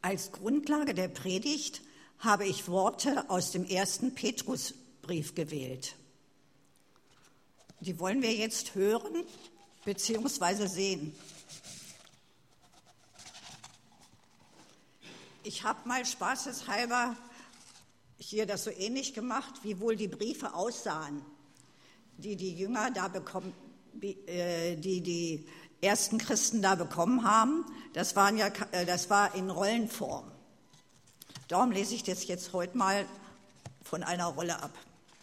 Als Grundlage der Predigt habe ich Worte aus dem 1. Petrusbrief gewählt. Die wollen wir jetzt hören bzw. sehen. Ich habe mal spaßeshalber hier das so ähnlich gemacht, wie wohl die Briefe aussahen, die die Jünger da bekommen, die ersten Christen da bekommen haben. Das war in Rollenform. Darum lese ich das jetzt heute mal von einer Rolle ab.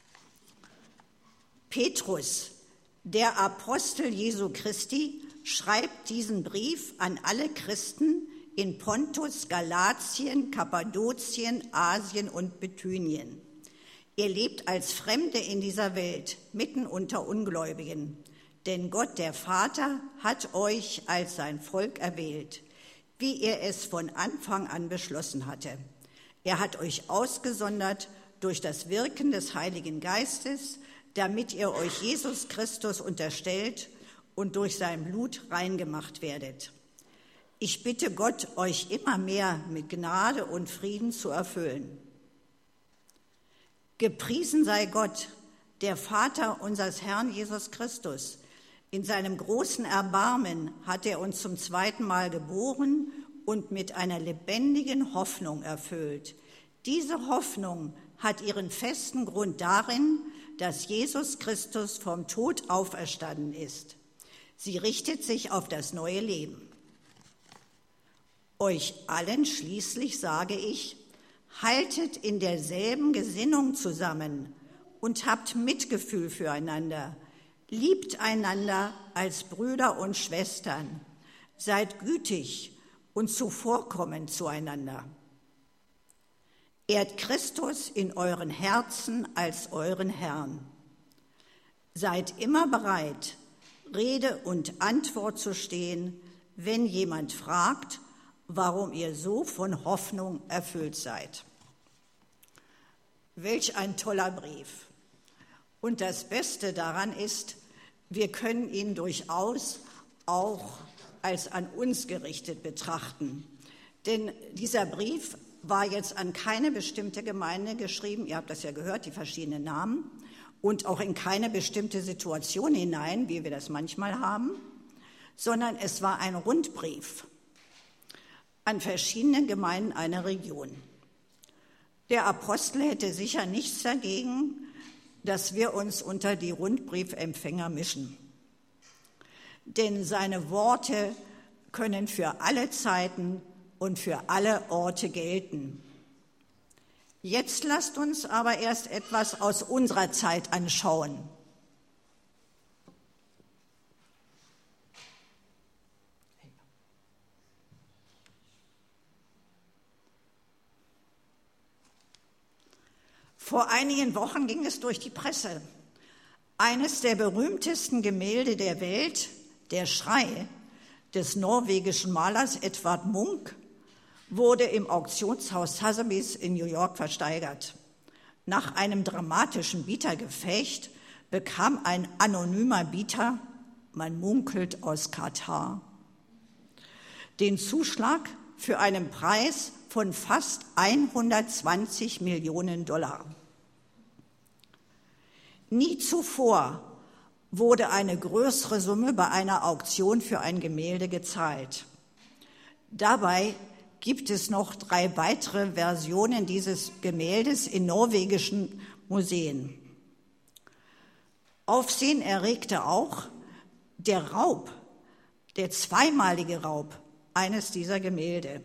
Petrus, der Apostel Jesu Christi, schreibt diesen Brief an alle Christen in Pontus, Galatien, Kappadokien, Asien und Bithynien. Ihr lebt als Fremde in dieser Welt, mitten unter Ungläubigen. Denn Gott, der Vater, hat euch als sein Volk erwählt, wie er es von Anfang an beschlossen hatte. Er hat euch ausgesondert durch das Wirken des Heiligen Geistes, damit ihr euch Jesus Christus unterstellt und durch sein Blut reingemacht werdet. Ich bitte Gott, euch immer mehr mit Gnade und Frieden zu erfüllen. Gepriesen sei Gott, der Vater unseres Herrn Jesus Christus. In seinem großen Erbarmen hat er uns zum zweiten Mal geboren und mit einer lebendigen Hoffnung erfüllt. Diese Hoffnung hat ihren festen Grund darin, dass Jesus Christus vom Tod auferstanden ist. Sie richtet sich auf das neue Leben. Euch allen schließlich sage ich, haltet in derselben Gesinnung zusammen und habt Mitgefühl füreinander. Liebt einander als Brüder und Schwestern. Seid gütig und zuvorkommend zueinander. Ehrt Christus in euren Herzen als euren Herrn. Seid immer bereit, Rede und Antwort zu stehen, wenn jemand fragt, warum ihr so von Hoffnung erfüllt seid. Welch ein toller Brief. Und das Beste daran ist, wir können ihn durchaus auch als an uns gerichtet betrachten. Denn dieser Brief war jetzt an keine bestimmte Gemeinde geschrieben, ihr habt das ja gehört, die verschiedenen Namen, und auch in keine bestimmte Situation hinein, wie wir das manchmal haben, sondern es war ein Rundbrief an verschiedene Gemeinden einer Region. Der Apostel hätte sicher nichts dagegen, dass wir uns unter die Rundbriefempfänger mischen. Denn seine Worte können für alle Zeiten und für alle Orte gelten. Jetzt lasst uns aber erst etwas aus unserer Zeit anschauen. Vor einigen Wochen ging es durch die Presse. Eines der berühmtesten Gemälde der Welt, der Schrei des norwegischen Malers Edvard Munch, wurde im Auktionshaus Sotheby's in New York versteigert. Nach einem dramatischen Bietergefecht bekam ein anonymer Bieter, man munkelt aus Katar, den Zuschlag für einen Preis von fast 120 Millionen $. Nie zuvor wurde eine größere Summe bei einer Auktion für ein Gemälde gezahlt. Dabei gibt es noch 3 weitere Versionen dieses Gemäldes in norwegischen Museen. Aufsehen erregte auch der Raub, der zweimalige Raub eines dieser Gemälde.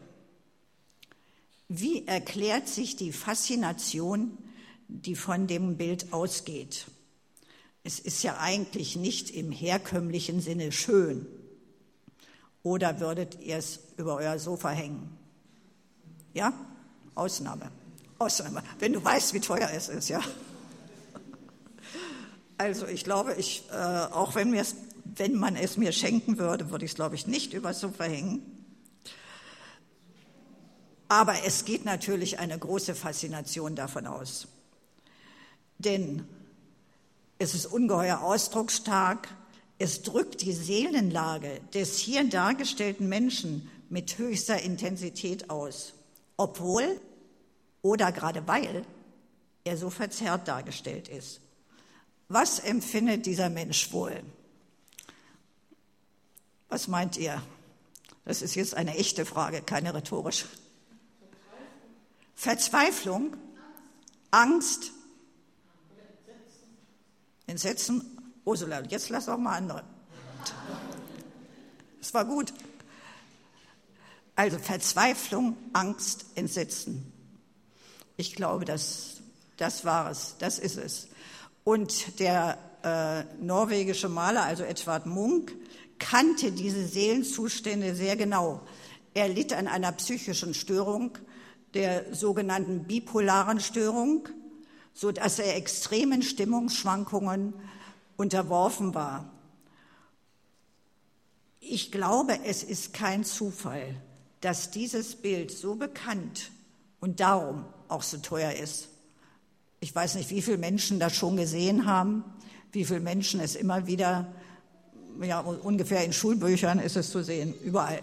Wie erklärt sich die Faszination, die von dem Bild ausgeht? Es ist ja eigentlich nicht im herkömmlichen Sinne schön. Oder würdet ihr es über euer Sofa hängen? Ja? Ausnahme. Wenn du weißt, wie teuer es ist, ja. Also ich glaube, auch wenn man es mir schenken würde, würde ich es, glaube ich, nicht übers Sofa hängen. Aber es geht natürlich eine große Faszination davon aus. Denn es ist ungeheuer ausdrucksstark, es drückt die Seelenlage des hier dargestellten Menschen mit höchster Intensität aus. obwohl oder gerade weil er so verzerrt dargestellt ist. Was empfindet dieser Mensch wohl? Was meint ihr? Das ist jetzt eine echte Frage, keine rhetorische. Verzweiflung, Angst, Entsetzen. Ursula, jetzt lass auch mal andere. Das war gut. Also Verzweiflung, Angst, Entsetzen. Ich glaube, das war es, das ist es. Und der norwegische Maler, also Edvard Munch, kannte diese Seelenzustände sehr genau. Er litt an einer psychischen Störung, der sogenannten bipolaren Störung, so dass er extremen Stimmungsschwankungen unterworfen war. Ich glaube, es ist kein Zufall, dass dieses Bild so bekannt und darum auch so teuer ist. Ich weiß nicht, wie viele Menschen das schon gesehen haben, wie viele Menschen es immer wieder, ja, ungefähr in Schulbüchern ist es zu sehen, überall.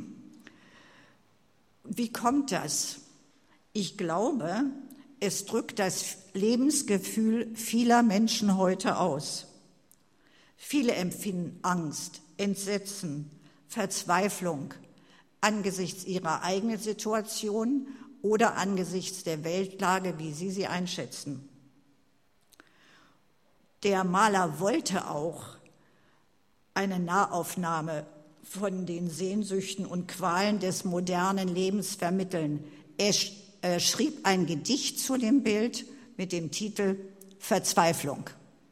Wie kommt das? Ich glaube, es drückt das Lebensgefühl vieler Menschen heute aus. Viele empfinden Angst, Entsetzen, Verzweiflung angesichts ihrer eigenen Situation oder angesichts der Weltlage, wie sie einschätzen. Der Maler wollte auch eine Nahaufnahme von den Sehnsüchten und Qualen des modernen Lebens vermitteln. Er schrieb ein Gedicht zu dem Bild mit dem Titel Verzweiflung.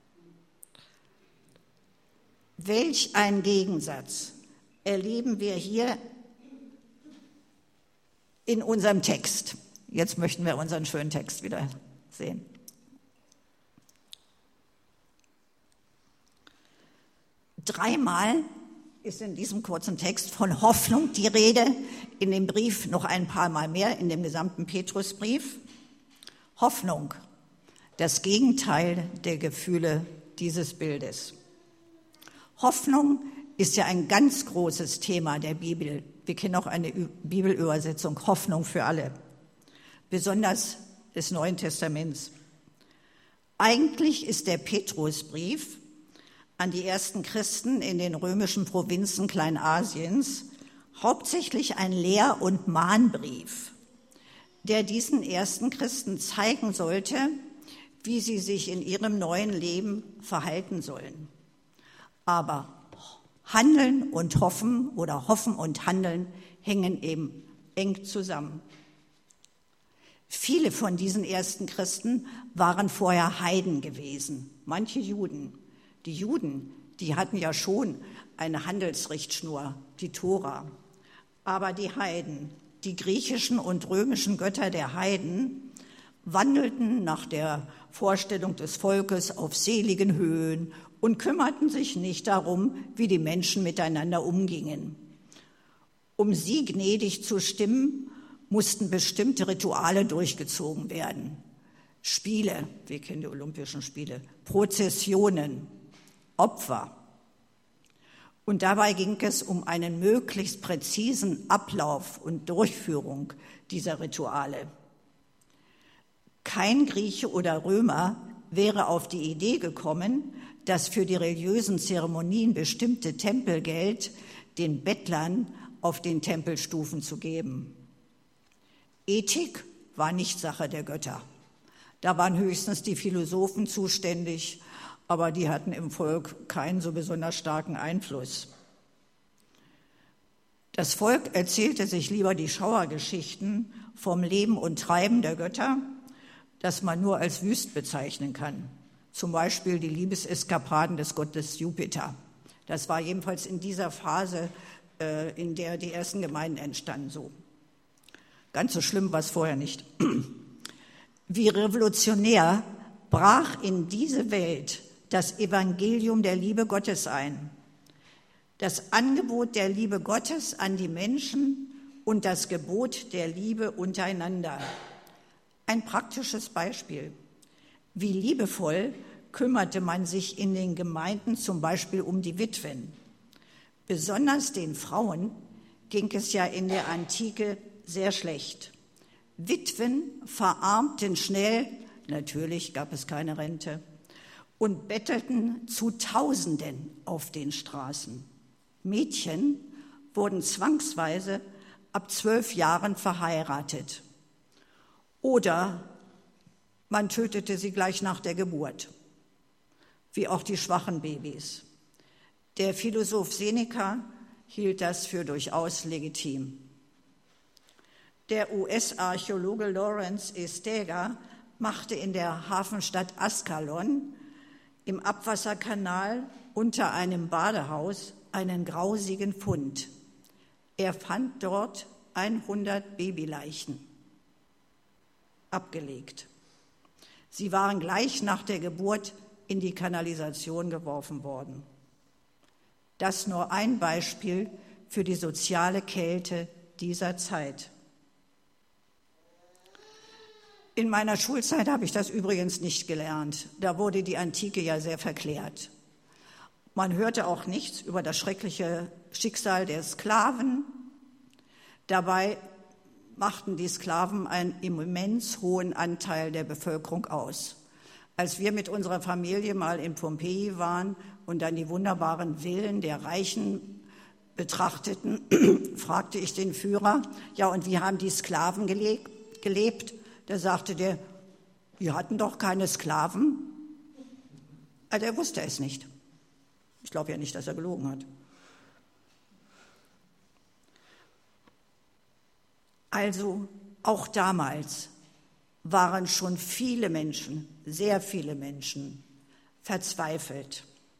Welch ein Gegensatz erleben wir hier in unserem Text. Jetzt möchten wir unseren schönen Text wieder sehen. Dreimal ist in diesem kurzen Text von Hoffnung die Rede, in dem Brief noch ein paar Mal mehr, in dem gesamten Petrusbrief. Hoffnung, das Gegenteil der Gefühle dieses Bildes. Hoffnung ist ja ein ganz großes Thema der Bibel. Wir kennen auch eine Bibelübersetzung, Hoffnung für alle, besonders des Neuen Testaments. Eigentlich ist der Petrusbrief an die ersten Christen in den römischen Provinzen Kleinasiens hauptsächlich ein Lehr- und Mahnbrief, der diesen ersten Christen zeigen sollte, wie sie sich in ihrem neuen Leben verhalten sollen. Aber Handeln und Hoffen oder Hoffen und Handeln hängen eben eng zusammen. Viele von diesen ersten Christen waren vorher Heiden gewesen, manche Juden. Die Juden, die hatten ja schon eine Handelsrichtschnur, die Tora. Aber die Heiden, die griechischen und römischen Götter der Heiden, wandelten nach der Vorstellung des Volkes auf seligen Höhen und kümmerten sich nicht darum, wie die Menschen miteinander umgingen. Um sie gnädig zu stimmen, mussten bestimmte Rituale durchgezogen werden. Spiele, wir kennen die Olympischen Spiele, Prozessionen, Opfer. Und dabei ging es um einen möglichst präzisen Ablauf und Durchführung dieser Rituale. Kein Grieche oder Römer wäre auf die Idee gekommen, das für die religiösen Zeremonien bestimmte Tempelgeld den Bettlern auf den Tempelstufen zu geben. Ethik war nicht Sache der Götter. Da waren höchstens die Philosophen zuständig, aber die hatten im Volk keinen so besonders starken Einfluss. Das Volk erzählte sich lieber die Schauergeschichten vom Leben und Treiben der Götter, das man nur als wüst bezeichnen kann. Zum Beispiel die Liebeseskapaden des Gottes Jupiter. Das war jedenfalls in dieser Phase, in der die ersten Gemeinden entstanden, so. Ganz so schlimm war es vorher nicht. Wie revolutionär brach in diese Welt das Evangelium der Liebe Gottes ein. Das Angebot der Liebe Gottes an die Menschen und das Gebot der Liebe untereinander. Ein praktisches Beispiel. Wie liebevoll kümmerte man sich in den Gemeinden zum Beispiel um die Witwen. Besonders den Frauen ging es ja in der Antike sehr schlecht. Witwen verarmten schnell, natürlich gab es keine Rente, und bettelten zu Tausenden auf den Straßen. Mädchen wurden zwangsweise ab 12 Jahren verheiratet. Oder man tötete sie gleich nach der Geburt, wie auch die schwachen Babys. Der Philosoph Seneca hielt das für durchaus legitim. Der US-Archäologe Lawrence E. Steger machte in der Hafenstadt Askalon im Abwasserkanal unter einem Badehaus einen grausigen Fund. Er fand dort 100 Babyleichen abgelegt. Sie waren gleich nach der Geburt in die Kanalisation geworfen worden. Das nur ein Beispiel für die soziale Kälte dieser Zeit. In meiner Schulzeit habe ich das übrigens nicht gelernt. Da wurde die Antike ja sehr verklärt. Man hörte auch nichts über das schreckliche Schicksal der Sklaven. Dabei machten die Sklaven einen immens hohen Anteil der Bevölkerung aus. Als wir mit unserer Familie mal in Pompeji waren und dann die wunderbaren Villen der Reichen betrachteten, fragte ich den Führer, ja, und wie haben die Sklaven gelebt? Da sagte der, wir hatten doch keine Sklaven. Also er wusste es nicht. Ich glaube ja nicht, dass er gelogen hat. Also auch damals waren schon viele Menschen, sehr viele Menschen, verzweifelt.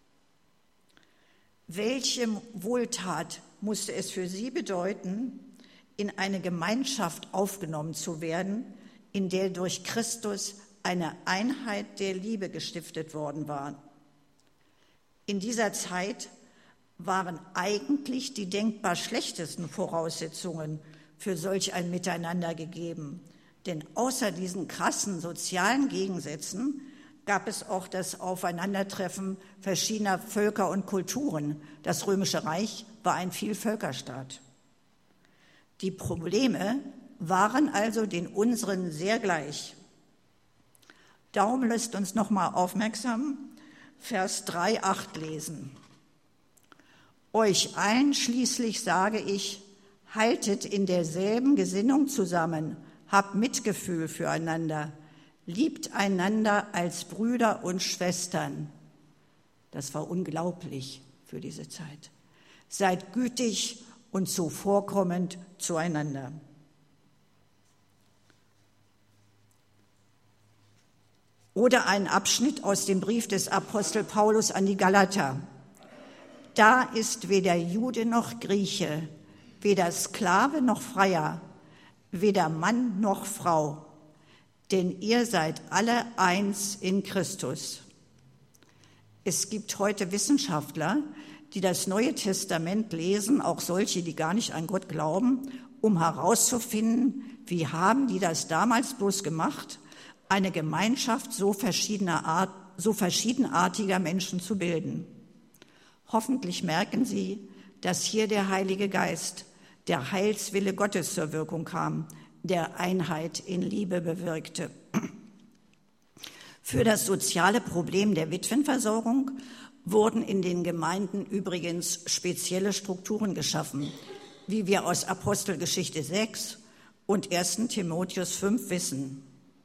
Welche Wohltat musste es für sie bedeuten, in eine Gemeinschaft aufgenommen zu werden, in der durch Christus eine Einheit der Liebe gestiftet worden war? In dieser Zeit waren eigentlich die denkbar schlechtesten Voraussetzungen für solch ein Miteinander gegeben. Denn außer diesen krassen sozialen Gegensätzen gab es auch das Aufeinandertreffen verschiedener Völker und Kulturen. Das Römische Reich war ein Vielvölkerstaat. Die Probleme waren also den unseren sehr gleich. Darum lässt uns nochmal aufmerksam Vers 3,8 lesen. Euch allen schließlich sage ich, haltet in derselben Gesinnung zusammen, habt Mitgefühl füreinander, liebt einander als Brüder und Schwestern. Das war unglaublich für diese Zeit. Seid gütig und zuvorkommend zueinander. Oder ein Abschnitt aus dem Brief des Apostel Paulus an die Galater. Da ist weder Jude noch Grieche, weder Sklave noch Freier, weder Mann noch Frau, denn ihr seid alle eins in Christus. Es gibt heute Wissenschaftler, die das Neue Testament lesen, auch solche, die gar nicht an Gott glauben, um herauszufinden, wie haben die das damals bloß gemacht, eine Gemeinschaft so verschiedenartiger Menschen zu bilden. Hoffentlich merken Sie, dass hier der Heilige Geist, der Heilswille Gottes zur Wirkung kam, der Einheit in Liebe bewirkte. Für das soziale Problem der Witwenversorgung wurden in den Gemeinden übrigens spezielle Strukturen geschaffen, wie wir aus Apostelgeschichte 6 und 1. Timotheus 5 wissen.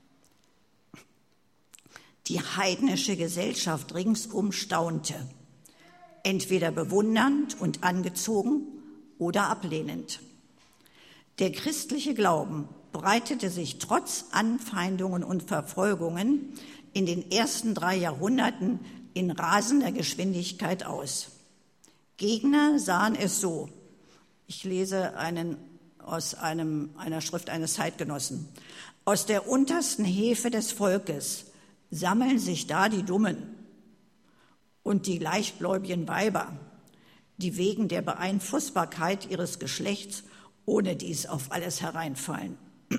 Die heidnische Gesellschaft ringsum staunte, entweder bewundernd und angezogen oder ablehnend. Der christliche Glauben breitete sich trotz Anfeindungen und Verfolgungen in den ersten 3 Jahrhunderten in rasender Geschwindigkeit aus. Gegner sahen es so. Ich lese aus einer Schrift eines Zeitgenossen. Aus der untersten Hefe des Volkes sammeln sich da die Dummen und die leichtgläubigen Weiber, die wegen der Beeinflussbarkeit ihres Geschlechts ohne dies auf alles hereinfallen.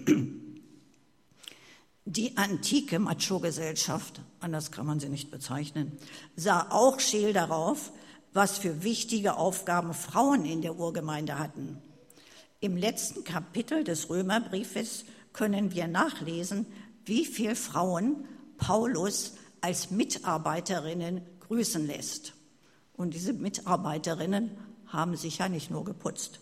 Die antike Macho-Gesellschaft, anders kann man sie nicht bezeichnen, sah auch scheel darauf, was für wichtige Aufgaben Frauen in der Urgemeinde hatten. Im letzten Kapitel des Römerbriefes können wir nachlesen, wie viele Frauen Paulus als Mitarbeiterinnen grüßen lässt. Und diese Mitarbeiterinnen haben sicher nicht nur geputzt.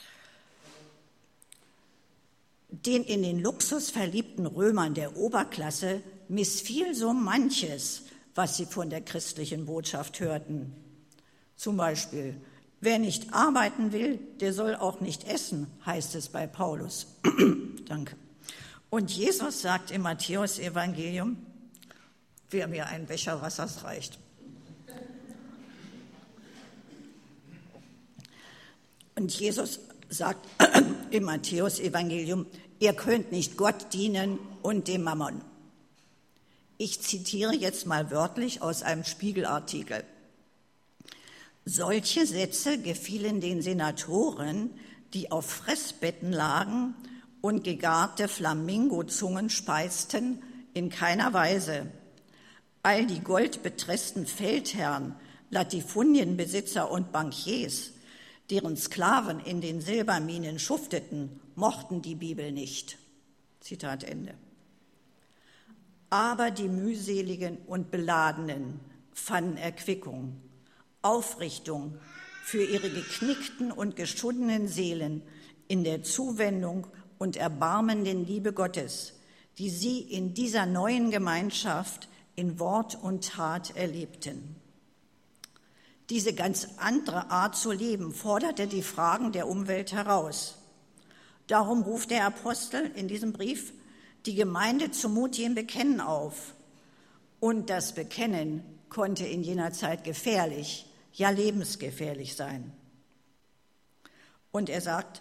Den in den Luxus verliebten Römern der Oberklasse missfiel so manches, was sie von der christlichen Botschaft hörten. Zum Beispiel, wer nicht arbeiten will, der soll auch nicht essen, heißt es bei Paulus. Danke. Und Jesus sagt im Matthäus-Evangelium, wer mir einen Becher Wassers reicht. Und Jesus sagt im Matthäus-Evangelium, ihr könnt nicht Gott dienen und dem Mammon. Ich zitiere jetzt mal wörtlich aus einem Spiegelartikel. Solche Sätze gefielen den Senatoren, die auf Fressbetten lagen und gegarte Flamingozungen speisten, in keiner Weise. All die goldbetressten Feldherren, Latifunienbesitzer und Bankiers, deren Sklaven in den Silberminen schufteten, mochten die Bibel nicht. Zitat Ende. Aber die mühseligen und Beladenen fanden Erquickung, Aufrichtung für ihre geknickten und geschundenen Seelen in der Zuwendung und erbarmenden Liebe Gottes, die sie in dieser neuen Gemeinschaft in Wort und Tat erlebten. Diese ganz andere Art zu leben forderte die Fragen der Umwelt heraus. Darum ruft der Apostel in diesem Brief die Gemeinde zum mutigen Bekennen auf. Und das Bekennen konnte in jener Zeit gefährlich, ja lebensgefährlich sein. Und er sagt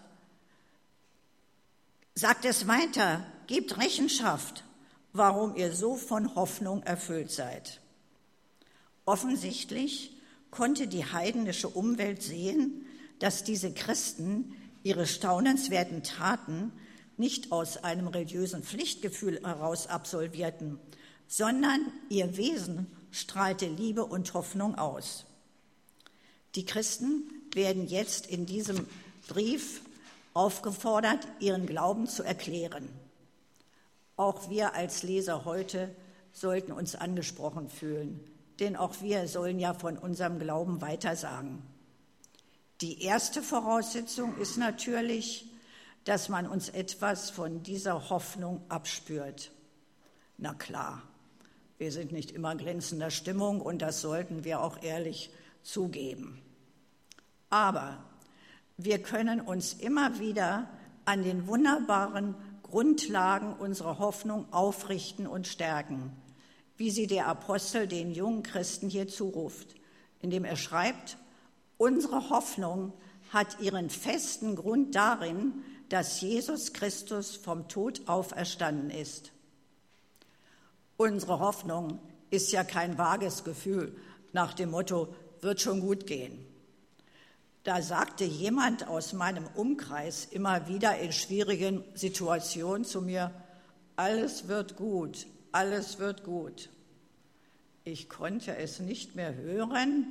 es weiter, gebt Rechenschaft, warum ihr so von Hoffnung erfüllt seid. Offensichtlich konnte die heidnische Umwelt sehen, dass diese Christen ihre staunenswerten Taten nicht aus einem religiösen Pflichtgefühl heraus absolvierten, sondern ihr Wesen strahlte Liebe und Hoffnung aus. Die Christen werden jetzt in diesem Brief aufgefordert, ihren Glauben zu erklären. Auch wir als Leser heute sollten uns angesprochen fühlen, denn auch wir sollen ja von unserem Glauben weitersagen. Die erste Voraussetzung ist natürlich, dass man uns etwas von dieser Hoffnung abspürt. Na klar, wir sind nicht immer glänzender Stimmung und das sollten wir auch ehrlich zugeben. Aber wir können uns immer wieder an den wunderbaren Grundlagen unserer Hoffnung aufrichten und stärken, wie sie der Apostel den jungen Christen hier zuruft, indem er schreibt, unsere Hoffnung hat ihren festen Grund darin, dass Jesus Christus vom Tod auferstanden ist. Unsere Hoffnung ist ja kein vages Gefühl nach dem Motto, wird schon gut gehen. Da sagte jemand aus meinem Umkreis immer wieder in schwierigen Situationen zu mir, alles wird gut, alles wird gut. Ich konnte es nicht mehr hören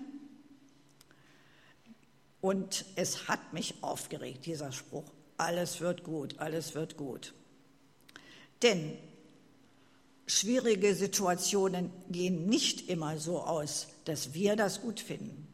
und es hat mich aufgeregt, dieser Spruch. Alles wird gut, alles wird gut. Denn schwierige Situationen gehen nicht immer so aus, dass wir das gut finden.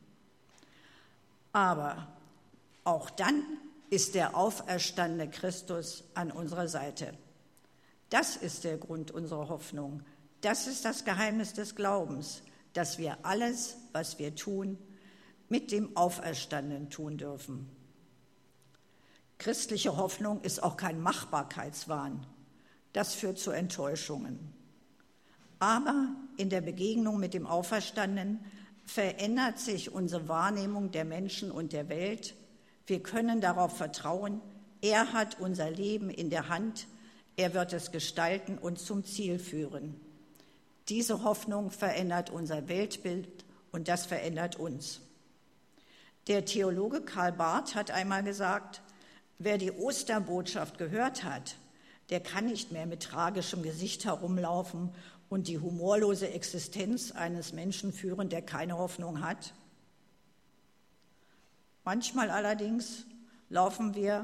Aber auch dann ist der auferstandene Christus an unserer Seite. Das ist der Grund unserer Hoffnung. Das ist das Geheimnis des Glaubens, dass wir alles, was wir tun, mit dem Auferstandenen tun dürfen. Christliche Hoffnung ist auch kein Machbarkeitswahn. Das führt zu Enttäuschungen. Aber in der Begegnung mit dem Auferstandenen verändert sich unsere Wahrnehmung der Menschen und der Welt. Wir können darauf vertrauen, er hat unser Leben in der Hand, er wird es gestalten und zum Ziel führen. Diese Hoffnung verändert unser Weltbild und das verändert uns. Der Theologe Karl Barth hat einmal gesagt, wer die Osterbotschaft gehört hat, der kann nicht mehr mit tragischem Gesicht herumlaufen und die humorlose Existenz eines Menschen führen, der keine Hoffnung hat. Manchmal allerdings laufen wir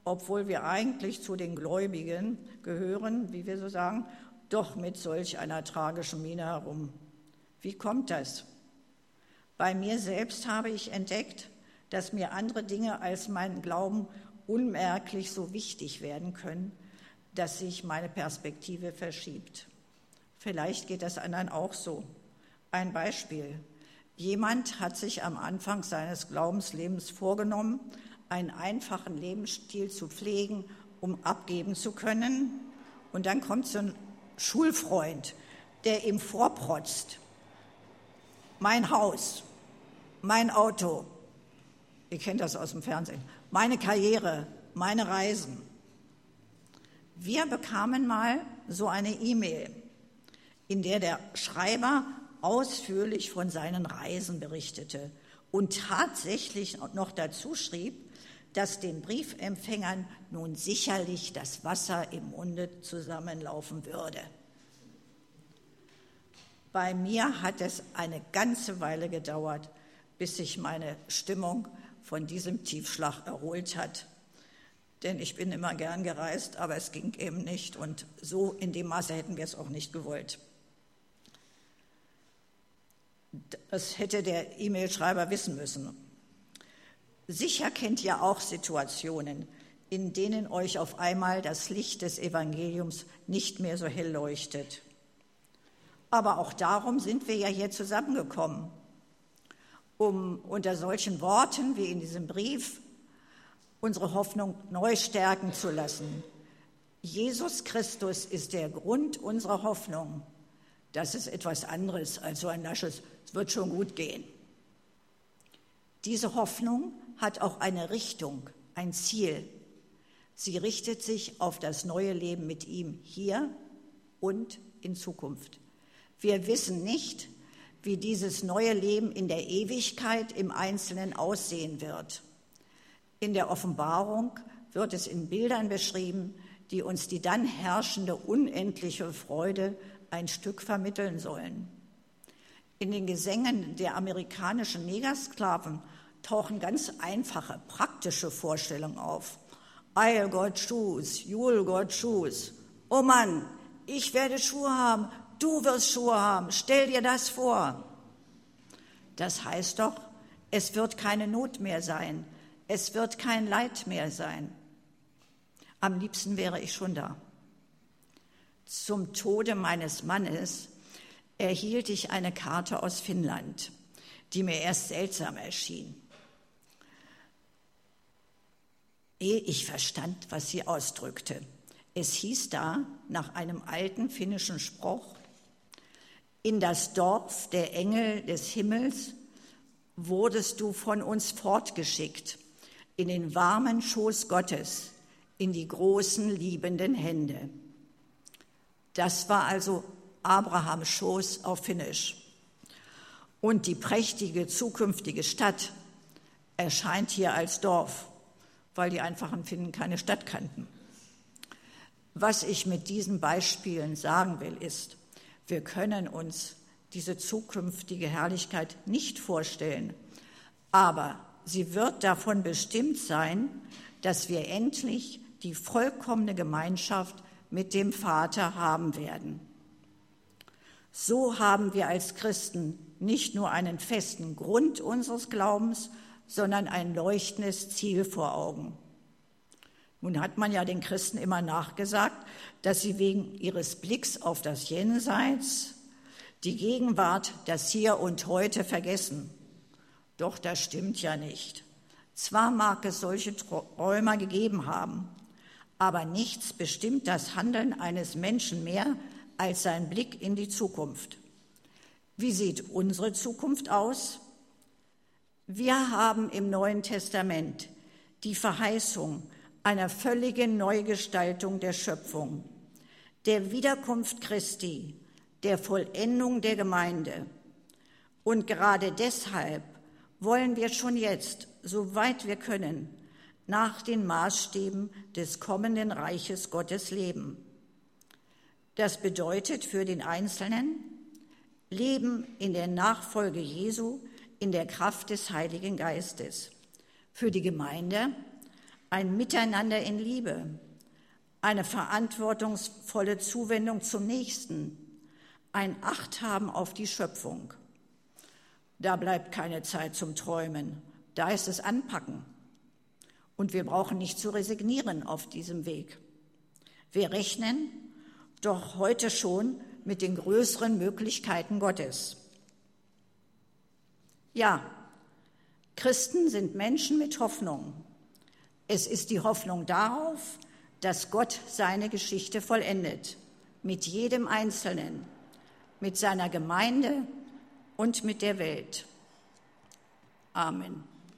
obwohl wir eigentlich zu den Gläubigen gehören, wie wir so sagen, doch mit solch einer tragischen Miene herum. Wie kommt das? Bei mir selbst habe ich entdeckt, dass mir andere Dinge als mein Glauben unmerklich so wichtig werden können, dass sich meine Perspektive verschiebt. Vielleicht geht das anderen auch so. Ein Beispiel. Jemand hat sich am Anfang seines Glaubenslebens vorgenommen, einen einfachen Lebensstil zu pflegen, um abgeben zu können. Und dann kommt so ein Schulfreund, der ihm vorprotzt. Mein Haus, mein Auto, ihr kennt das aus dem Fernsehen, meine Karriere, meine Reisen. Wir bekamen mal so eine E-Mail, in der der Schreiber ausführlich von seinen Reisen berichtete und tatsächlich noch dazu schrieb, dass den Briefempfängern nun sicherlich das Wasser im Munde zusammenlaufen würde. Bei mir hat es eine ganze Weile gedauert, bis sich meine Stimmung von diesem Tiefschlag erholt hat. Denn ich bin immer gern gereist, aber es ging eben nicht und so in dem Maße hätten wir es auch nicht gewollt. Das hätte der E-Mail-Schreiber wissen müssen. Sicher kennt ihr auch Situationen, in denen euch auf einmal das Licht des Evangeliums nicht mehr so hell leuchtet. Aber auch darum sind wir ja hier zusammengekommen, um unter solchen Worten wie in diesem Brief unsere Hoffnung neu stärken zu lassen. Jesus Christus ist der Grund unserer Hoffnung. Das ist etwas anderes als so ein lasches, es wird schon gut gehen. Diese Hoffnung hat auch eine Richtung, ein Ziel. Sie richtet sich auf das neue Leben mit ihm hier und in Zukunft. Wir wissen nicht, wie dieses neue Leben in der Ewigkeit im Einzelnen aussehen wird. In der Offenbarung wird es in Bildern beschrieben, die uns die dann herrschende unendliche Freude ein Stück vermitteln sollen. In den Gesängen der amerikanischen Negersklaven tauchen ganz einfache, praktische Vorstellungen auf. I'll got shoes, you'll got shoes. Oh Mann, ich werde Schuhe haben, du wirst Schuhe haben, stell dir das vor. Das heißt doch, es wird keine Not mehr sein, es wird kein Leid mehr sein. Am liebsten wäre ich schon da. Zum Tode meines Mannes erhielt ich eine Karte aus Finnland, die mir erst seltsam erschien. Ehe ich verstand, was sie ausdrückte. Es hieß da, nach einem alten finnischen Spruch, in das Dorf der Engel des Himmels wurdest du von uns fortgeschickt, in den warmen Schoß Gottes, in die großen liebenden Hände. Das war also Abrahams Schoß auf Finnisch. Und die prächtige zukünftige Stadt erscheint hier als Dorf, weil die einfachen Finnen keine Stadt kannten. Was ich mit diesen Beispielen sagen will, ist, wir können uns diese zukünftige Herrlichkeit nicht vorstellen, aber sie wird davon bestimmt sein, dass wir endlich die vollkommene Gemeinschaft mit dem Vater haben werden. So haben wir als Christen nicht nur einen festen Grund unseres Glaubens, sondern ein leuchtendes Ziel vor Augen. Nun hat man ja den Christen immer nachgesagt, dass sie wegen ihres Blicks auf das Jenseits die Gegenwart, das Hier und Heute vergessen. Doch das stimmt ja nicht. Zwar mag es solche Träumer gegeben haben, aber nichts bestimmt das Handeln eines Menschen mehr als sein Blick in die Zukunft. Wie sieht unsere Zukunft aus? Wir haben im Neuen Testament die Verheißung einer völligen Neugestaltung der Schöpfung, der Wiederkunft Christi, der Vollendung der Gemeinde. Und gerade deshalb wollen wir schon jetzt, soweit wir können, nach den Maßstäben des kommenden Reiches Gottes leben. Das bedeutet für den Einzelnen Leben in der Nachfolge Jesu, in der Kraft des Heiligen Geistes. Für die Gemeinde ein Miteinander in Liebe, eine verantwortungsvolle Zuwendung zum Nächsten, ein Achthaben auf die Schöpfung. Da bleibt keine Zeit zum Träumen, da ist es Anpacken. Und wir brauchen nicht zu resignieren auf diesem Weg. Wir rechnen doch heute schon mit den größeren Möglichkeiten Gottes. Ja, Christen sind Menschen mit Hoffnung. Es ist die Hoffnung darauf, dass Gott seine Geschichte vollendet, mit jedem Einzelnen, mit seiner Gemeinde und mit der Welt. Amen.